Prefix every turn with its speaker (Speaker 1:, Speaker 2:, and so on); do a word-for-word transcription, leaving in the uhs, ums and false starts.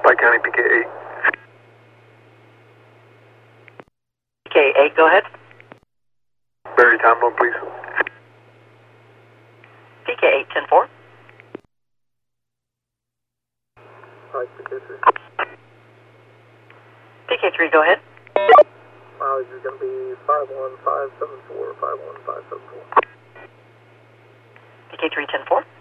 Speaker 1: Pike County, P K eight.
Speaker 2: P K eight, go ahead.
Speaker 1: Barry time loan, please.
Speaker 2: P K eight, ten four.
Speaker 3: Pike, P K three.
Speaker 2: P K three, go ahead.
Speaker 3: Mileage is going to be five one five seven four, five one five seven four.
Speaker 2: P K three, ten four.